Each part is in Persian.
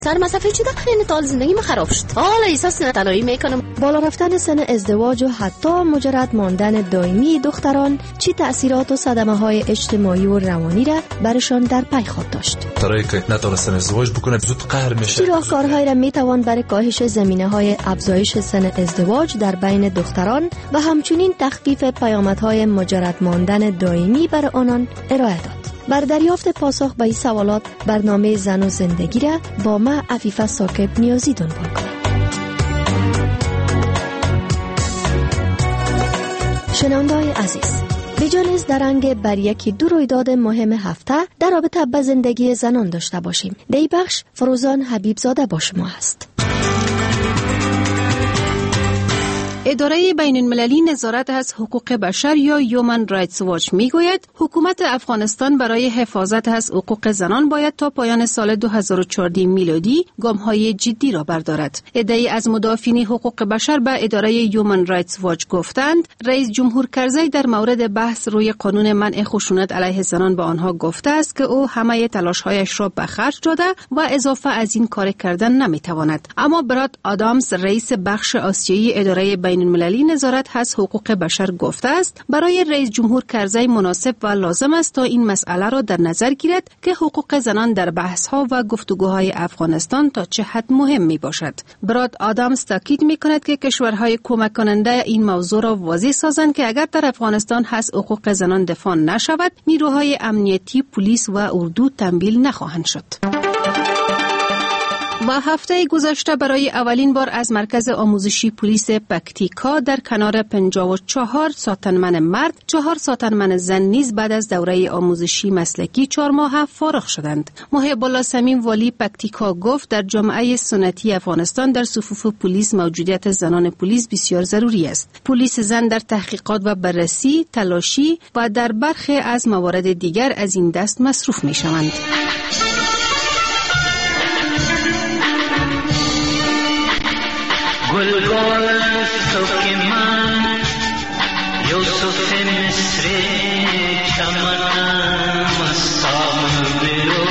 سر مصرفی چی داره؟ این طال زندگی من خراب شد. حالا احساس تنهایی میکنم. بالا رفتن سن ازدواج و حتی مجرد ماندن دائمی دختران چی تأثیرات و صدمه‌های اجتماعی و روانی را برشان در پی خواهد داشت. برای که نتونستن ازدواج بکنه زود قهر میشه. چی راهکارهایی را میتوان برای کاهش زمینه‌های افزایش سن ازدواج در بین دختران و همچنین تخفیف پیامدهای مجرد ماندن دائمی برای آنان ارائه داد؟ بر دریافت پاسخ به این سوالات برنامه زن و زندگی را با ما عفیفه ثاقب نیازی دنبال کنید. شنونده‌های عزیز، بجانب درنگ بر یکی دو رویداد مهم هفته در رابطه با زندگی زنان داشته باشیم. در این بخش فروزان حبیب زاده با شما است. اداره بین المللی نظارت از حقوق بشر یا هیومن رایتس واچ میگوید حکومت افغانستان برای حفاظت از حقوق زنان باید تا پایان سال 2014 میلادی گام‌های جدی را بردارد. عده‌ای از مدافعین حقوق بشر به اداره هیومن رایتس واچ گفتند رئیس جمهور کرزی در مورد بحث روی قانون منع خشونت علیه زنان به آنها گفته است که او همه تلاش‌هایش را به خرج داده و اضافه از این کار کردن نمی‌تواند. اما براد آدامز رئیس بخش آسیایی اداره بین المللی نظارت از حقوق بشر گفته است برای رئیس جمهور کرزی مناسب و لازم است تا این مسئله را در نظر گیرد که حقوق زنان در بحث‌ها و گفتگوهای افغانستان تا چه حد مهم می باشد. براد آدامز تاکید می کند که کشورهای کمک کننده این موضوع را واضح سازند که اگر در افغانستان از حقوق زنان دفاع نشود نیروهای امنیتی، پلیس و اردو تنبیه نخواهند شد. و هفته گذشته برای اولین بار از مرکز آموزشی پلیس پکتیکا در کنار 54 ساتنمن مرد 4 ساتنمن زن نیز بعد از دوره آموزشی مسلکی 4 ماه فارغ شدند. محب الله صمیم والی پکتیکا گفت در جامعه سنتی افغانستان در صفوف پلیس موجودیت زنان پلیس بسیار ضروری است. پلیس زن در تحقیقات و بررسی، تلاشی و در برخی از موارد دیگر از این دست مصروف می شوند. گلگون سوک من یوسف مصر چمنم سامن برو.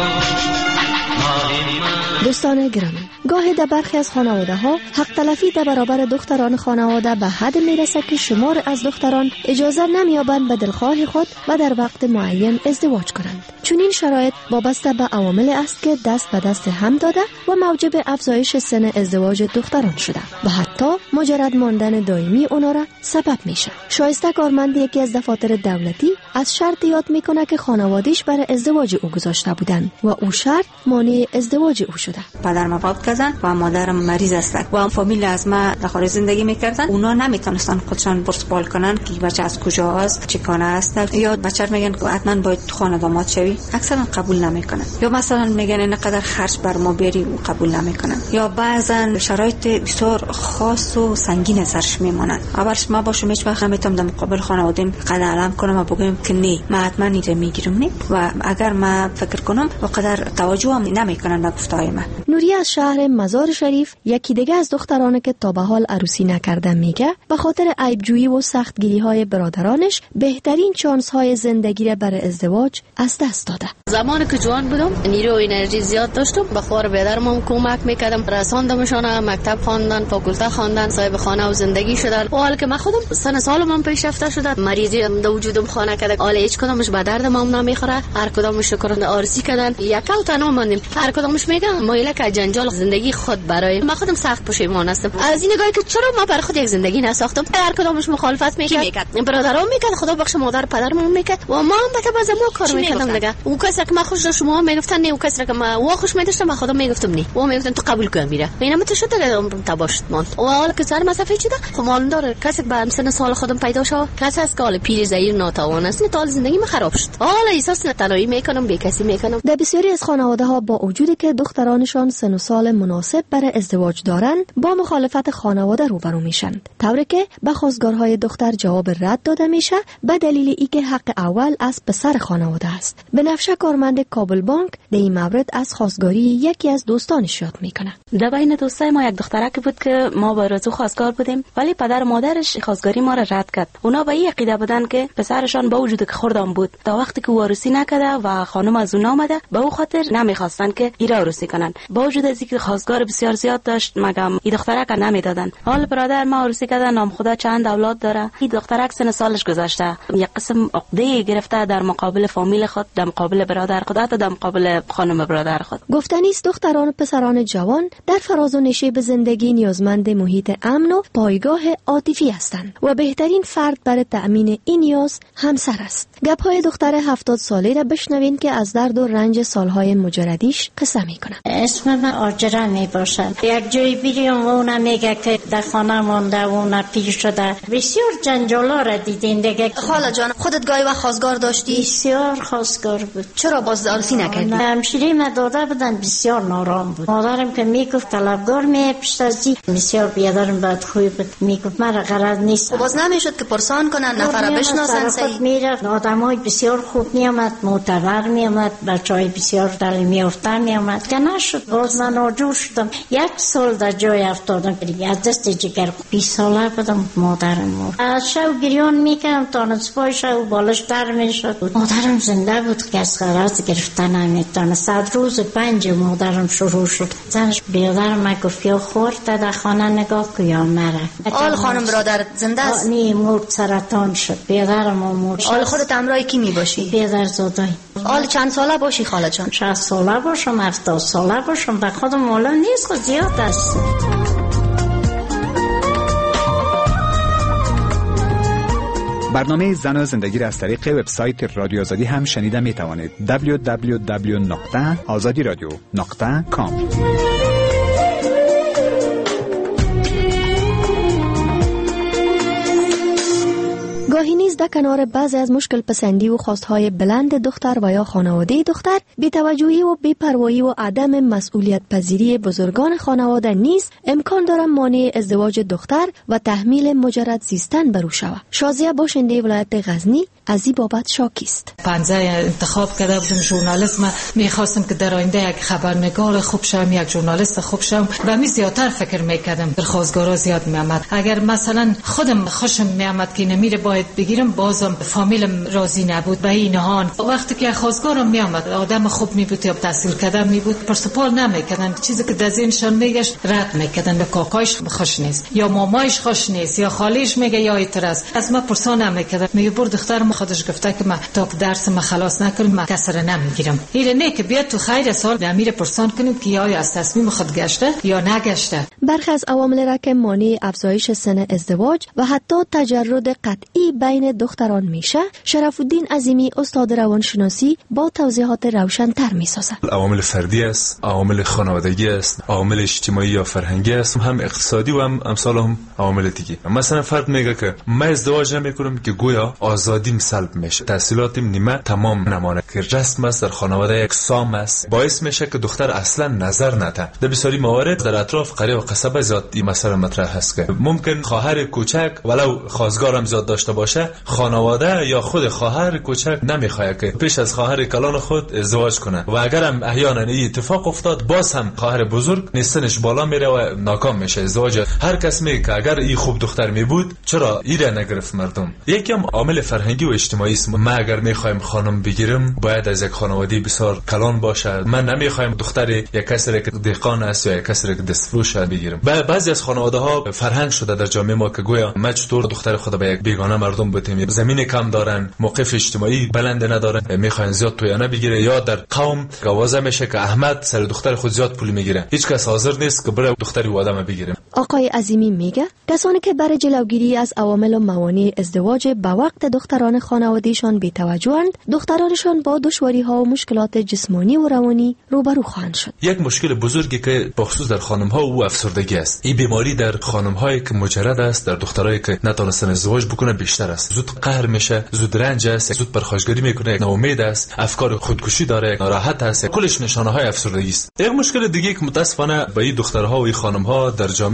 دوستان گرامی، گاهی در برخی از خانواده ها حق تلفی در برابر دختران خانواده به حد میرسه که شمار از دختران اجازه نمیابند به دلخواه خود و در وقت معین ازدواج کنند. چون این شرایط وابسته به عوامل است که دست به دست هم داده و موجب افزایش سن ازدواج دختران شده و حتی مجرد ماندن دائمی اونا را سبب میشه. شایسته کارمند یکی از دفاتر دولتی از شرط یاد میکنه که خانواده‌اش برای ازدواج او گذاشته بودند و او شرط مانع ازدواج او شده. پدرم وفات کردن و مادرم مریض است و فامیل از ما در خارج زندگی میکردن. اونا نمیتونستن خودشان پرسپال کنن که بچه از کجا است، چه کانه است، یا بچه میگن که حتما باید خانه داماد شوی، اکثرا قبول نمیکنن. یا مثلا میگن اینقدر خرج بر ما بری و قبول نمیکنن. یا بعضا شرایط بسیار خاص و سنگین سرش میمونن. اولش ما باشم هیچ وقت نمیتونم در مقابل خانواده‌ام قد علم کنم و بگم که نه ما حتما اینجا میگیرم نه، و اگر ما فکر کنم وقدر توجه هم نمیکنن به گفتهای من. نوری از شهر مزار شریف یکی دیگه از دخترانه که تا به حال عروسی نکردن میگه به خاطر عیبجویی و سختگیری‌های برادرانش بهترین شانس‌های زندگی را برای ازدواج از دست داده. زمانی که جوان بودم نیرو و انرژی زیاد داشتم، به خواهر برادرم کمک میکردم، رساندمشان مکتب خواندن، فاکولته خواندن، صاحب خانه و زندگی شدن. و حالا که من خودم سن سالم پیشرفته شده، مریضی در وجودم خانه کرده، حالا هیچ کدامش به دردم نمیخوره، هر کدامش شکران آرسی کردن، یکاو تنها ماندیم، هر کدامش میگم مایل که جنجال زندگی خود برای من خودم سخت پشیمان هستم از این نگاهی که چرا ما برای خود یک زندگی نساختم. هر کدامش مخالفت میکرد، برادرام میکرد، خدا بخش مادر پدرم میکرد و ما هم بته باز ما کار میکردم دیگه. او کسی که ما خوش داشت شما میگفتن نه، او کسی که ما وا خوش میداشتم ما خدا میگفتم نه، و میگفتن تو قبول کن میره. اینا مت شد دیگه تباشت مان. و حالا که سر مسافه چیده خب معلوم داره کسی به همسن سال خودم پیدا شو، کسی از کال پیر زیر ناتوان است، تا زندگی من خراب شد. حالا احساس تنهایی میکنم، بی کسی میکنم. در بسیاری از خانواده ها با وجودی که دخترانشان سن و سال مناسب برای ازدواج دارند با مخالفت خانواده روبرو میشن، طوری که به خواستگارهای دختر جواب رد داده میشه به دلیل اینکه حق اول از پسر خانواده است. بنفشه کارمند کابل بانک در این مورد از خواستگاری یکی از دوستانش یاد میکنه. در بین دوستای ما یک دخترک بود که ما با رضا خواستگار بودیم، ولی پدر و مادرش خواستگاری ما را رد کرد. اونا به این عقیده بودن که پسرشان با وجود که خردام بود تا وقتی که عروسی نکرده و خانم از اون آمده به او خاطر نمیخواستن که ایرا عروسی کنن. با وجود از اینکه خواستگار بسیار زیاد داشت مگم این دخترک نمیدادن. حال برادر ما عروسی کردن، نام خدا چند اولاد داره. این دخترک سن سالش گذشته، یک قسم عقده گرفته در مقابل فامیل خود، در مقابل برادر خود، حتی در مقابل خانم برادر خود. گفتنی است دختران و پسران جوان در فراز و نشیب زندگی نیازمند محیط امن و پایگاه عاطفی هستند و بهترین فرد برای تأمین این نیاز همسر است. گپ‌های دختر 70 ساله را بشنوین که از درد و رنج سالهای مجردیش قصه میکنه. اسم من آجره می باشد. یک جایی بیریم و اونم میگه که در خانه مونده و اونم پیر شده. بسیار جنجالا را دیدین دیگه. خاله جان خودت گاهی وقت خواستگار داشتی؟ بسیار خواستگار بود. چرا بازدارسی نکردی؟ همشیری ما داده بودن، بسیار نارام بود. مادرم که میگفت طلبگار می پیش از این بسیار بیادرم بعد خوی بود، میگفت مرا غرض نیست. باز نمیشد که پرسان کنن نفر بشناسن سعی میرفت. آدمای بسیار خوب میامد، معتبر میامد، بچهای بسیار تعلیمی یافته میامد که نشد. باز من آجور شدم، 1 سال در جای افتادم، از دست جگر 20 ساله بودم. مادرم از شو گریان میکردم تا نصفای شو بالش در میشد. مادرم زنده بود که از غرض گرفتن نمیتونه. 100 روز 5 مادرم شروع شد. زنش بیادرم گفت یا خورد در خانه نگاه که یا مره. آل خانم برادر زنده است؟ نی مرد، سرطان شد. بیادرم مرد. آل خودت همراه کی می باشی؟ بیادر زادای. آل چند ساله باشی خاله جان؟ 60 ساله باشم، 70 ساله باشم، به خودم معلوم نیست، خود زیاد است. برنامه زن و زندگی را از طریق وبسایت رادیو آزادی هم شنیده می توانید. www.azadiradio.com. گاهی نیز در کنار بعضی از مشکل پسندی و خواستهای بلند دختر و یا خانواده دختر، بی‌توجهی و بی‌پروایی و عدم مسئولیت پذیری بزرگان خانواده نیز امکان دارد مانع ازدواج دختر و تحمیل مجرد زیستن بر او شود. شازیه باشنده ولایت غزنی از این بابت شاکی است. پنجه انتخاب کرده بودم ژورنالیسم، میخواستم که در آینده یک خبرنگار خوب شوم، یک ژورنالیست خوب شوم و می زیادتر فکر میکردم. درخواستگارا زیاد میامد. اگر مثلا خودم خوشم میامد که نمیره باید بگیرم، بازم فامیلم راضی نبود به این نهان. وقتی که خواستگارم میامد آدم خوب می بود یا تحصیل کرده می بود، پرسپال نمیکردن. چیزی که در ذهنشان میگشت رد میکردن. به کاکایش خوش نیست یا مامایش خوش نیست یا خالیش میگه یا اعتراض. از ما پرسان نمیکردن. میگه برد دخترم خودش گفته که من تا درس ما خلاص نکنم من کسر نمیگیرم. این نه که بیاد تو خیر سال امیر پرسان کنیم که آیا از تصمیم خود گشته یا نگشته. برخی از عوامل را که مانع افزایش سن ازدواج و حتی تجرد قطعی بین دختران میشه، شرف الدین عظیمی استاد روانشناسی با توضیحات روشن تر میسازد. عوامل فردی است، عوامل خانوادگی است، عوامل اجتماعی یا فرهنگی است، هم اقتصادی و هم امثال هم عوامل دیگه. مثلا فرد میگه که من ازدواج نمیکنم که گویا آزادیم سلب میشه، تحصیلاتیم نیمه تمام نمانه، که رسم است در خانواده یک سام است، باعث میشه که دختر اصلا نظر نده. در بسیاری موارد در اطراف قریه و قصبه زیاد این مسئله مطرح هست که ممکن خواهر کوچک ولو خواستگارم زیاد داشته باشه، خانواده یا خود خواهر کوچک نمیخواد که پیش از خواهر کلان خود ازدواج کنه و اگرم احیانا این اتفاق افتاد باز هم خواهر بزرگ نسنش بالا میره و ناکام میشه ازدواج. هر کس میگه که اگر این خوب دختر می بود چرا ایره نگرفت مردم. یکی هم عامل فرهنگی و اجتماعی است. ما اگر میخوایم خانم بگیریم باید از یک خانواده بسیار کلان باشه. من نمیخوایم دختر یک کسی که دهقان است یا یک کسی که دستفروش بگیریم. بعضی از خانواده ها فرهنگ شده در جامعه ما که گویا ما چطور دختر خود به یک بیگانه مردم بتیم، زمین کم دارن، موقف اجتماعی بلند ندارن، میخواین زیاد تویانه بگیره، یا در قوم گوازه میشه که احمد سر دختر خود زیاد پول میگیره، هیچ کس حاضر نیست که بره دختری و آدم بگیره. آقای عظیمی میگه کسانی که برای جلوگیری از عوامل و موانع ازدواج به وقت دختران خانوادهشان بی‌توجهند، دخترانشان با دشواری‌ها و مشکلات جسمانی و روانی روبرو خواهند شد. یک مشکل بزرگی که بخصوص در خانم‌ها و افسردگی است. این بیماری در خانم‌هایی که مجرد است، در دخترایی که نتونستن ازدواج بکنه بیشتر است. زود قهر میشه، زود رنج است، زود پرخاشگری میکنه، ناامید است، افکار خودکشی داره، ناراحت است. کلش نشانه‌های افسردگی است. یک مشکل دیگه که متأسفانه به این دخترها و این خانم‌ها در جامعه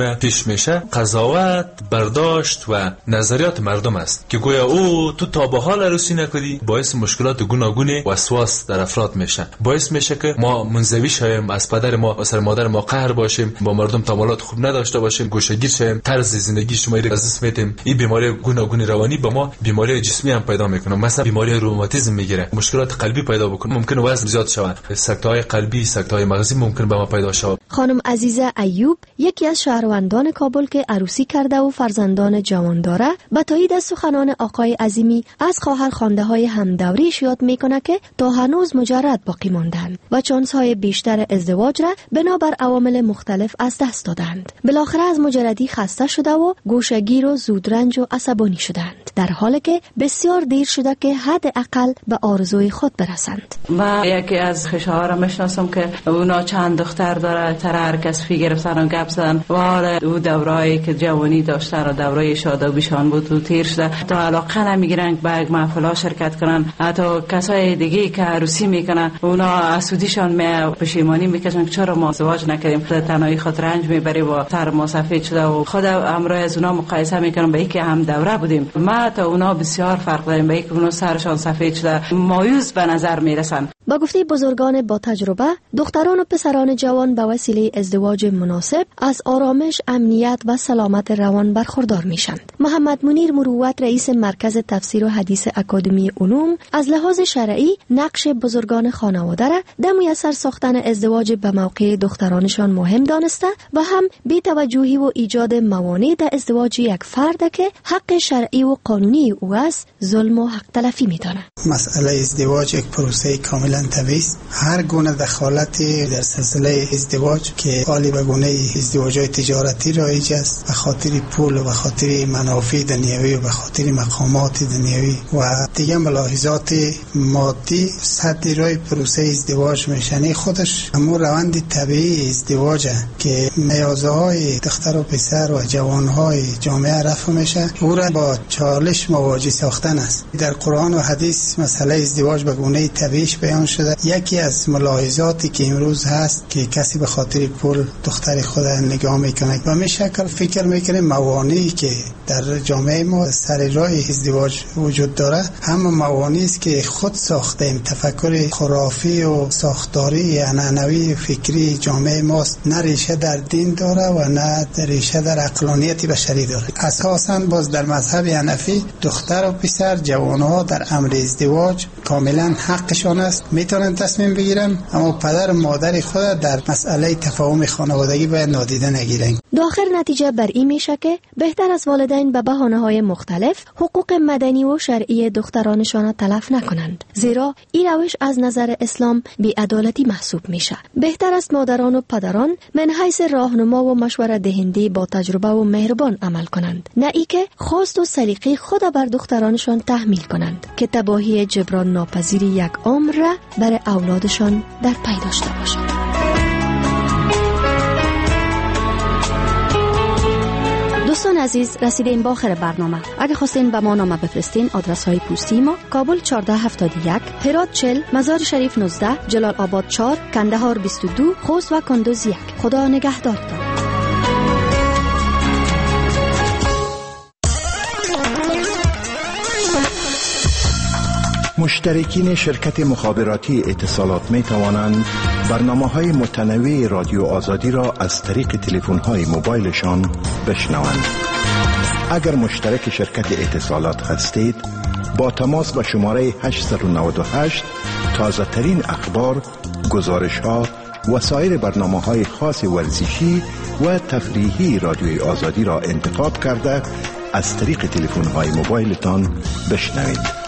جامعه پیش میشه قضاوت، برداشت و نظریات مردم است که گویا او تو تا به حال عروسی نکردی، باعث مشکلات گوناگون وسواس در افراد میشه، باعث میشه که ما منزوی شویم، از پدر ما و سر مادر ما قهر باشیم، با مردم تعاملات خوب نداشته باشیم، گوشه‌گیر شویم، طرز زندگی شما رو از دست میدیم. این بیماری گوناگون روانی با ما بیماری جسمی هم پیدا میکنه، مثلا بیماری روماتیسم میگیره، مشکلات قلبی پیدا بکنه، ممکن وزن زیاد شود، سکته‌های قلبی، سکته‌های مغزی ممکن به ما پیدا شود. خانم عزیزه ایوب یکی از شهروندان کابل که عروسی کرده و فرزندان جوان داره، با تایید از سخنان آقای عظیمی از خواهر خوانده‌های همدوریش یاد میکنه که تا هنوز مجرد باقی ماندند و چانس‌های بیشتر ازدواج را بنابر عوامل مختلف از دست دادند. بالاخره از مجردی خسته شده و گوشه‌گیر و زودرنج و عصبانی شدند، در حالی که بسیار دیر شده که حداقل به آرزوی خود برسند. و یکی از خشه‌ها را میشناسم که اونا چند دختر داره، هر کس فی گرفتن و گپ زدن و او دورایی که جوانی داشتن و دوره شادابیشان بود و تیر شده، تا علاقه نمیگیرن به محفلا شرکت کنن. حتی کسای دیگه که عروسی میکنن اونا اسودیشان پشیمانی میکشن که چرا ما ازدواج نکردیم، تنهایی خود رنج میبری و سر ما سفید شده و خود امروز از اونا مقایسه میکنم به اینکه هم دوره بودیم. ما تا اونا بسیار فرق داریم، به اینکه اونا سرشان سفید شده مایوس به نظر میرسن. با گفته بزرگان با تجربه، دختران و پسران جوان به وسیله ازدواج مناسب از آرامش، امنیت و سلامت روان برخوردار میشند. محمد منیر مروت، رئیس مرکز تفسیر و حدیث اکادمی علوم، از لحاظ شرعی نقش بزرگان خانواده را در میسر ساختن ازدواج به موقع دخترانشان مهم دانسته و هم بی توجهی و ایجاد موانع در ازدواج یک فرد که حق شرعی و قانونی او است ظلم و حق تلفی میداند. مسئله ازدواج یک پروسه کاملا طبیعی است. هر گونه دخالت در سلسله ازدواج که حالی به گونه ازدواج‌های تجارتی رایج است، به خاطر پول و به خاطر منافع دنیوی و به خاطر مقامات دنیوی و دیگه ملاحظات مادی صد رای پروسه ازدواج میشنه، خودش همون روند طبیعی ازدواج که نیازهای دختر و پسر و جوانهای جامعه رفع میشه، او را با چالش مواجه ساختن است. در قرآن و حدیث مسئله ازدواج به گونه طبیعیش بیان شده. یکی از ملاحظاتی که امروز هست که کسی به خاطر پول دختر خود نگاه میکنه و می شکل فکر میکنه موانعی که در جامعه ما سر راه ازدواج وجود داره هم موانعی است که خود ساختیم، تفکر خرافی و ساختاری عنعنوی فکری جامعه ماست، نه ریشه در دین داره و نه ریشه در عقلانیت بشری داره. اساساً باز در مذهب حنفی دختر و پسر جوانها در امر ازدواج کاملا حقشان است، میتونن تصمیم بگیرن، اما پدر و مادر خود در مسئله تفاهم خانوادگی باید نادیده نگیرن. آخر نتیجه بر این میشه که بهتر از والدین به بهانه‌های مختلف حقوق مدنی و شرعی دخترانشان تلف نکنند، زیرا این روش از نظر اسلام بی‌عدالتی محسوب میشه. بهتر است مادران و پدران من حیث راهنما و مشوره دهنده با تجربه و مهربان عمل کنند، نه ای که خواست و سلیقه خود بر دخترانشان تحمیل کنند که تباهی جبران ناپذیر یک عمر را بر اولادشان در پی داشته باشند. دوستان عزیز، رسیدیم با آخر برنامه. اگه خواستین به ما نامه بفرستین، آدرس های پستی ما: کابل 1471، هرات 40، مزار شریف 19، جلال آباد 4، کندهار 22، خوست و کندوز 1. خدا نگهدارتان. مشترکین شرکت مخابراتی اتصالات می توانند برنامه‌های متنوع رادیو آزادی را از طریق تلفن‌های موبایلشان بشنوند. اگر مشترک شرکت اتصالات هستید، با تماس به شماره 898 تازه ترین اخبار، گزارش‌ها و سایر برنامه‌های خاص ورزشی و تفریحی رادیوی آزادی را انتخاب کرده از طریق تلفن‌های موبایلتان بشنوید.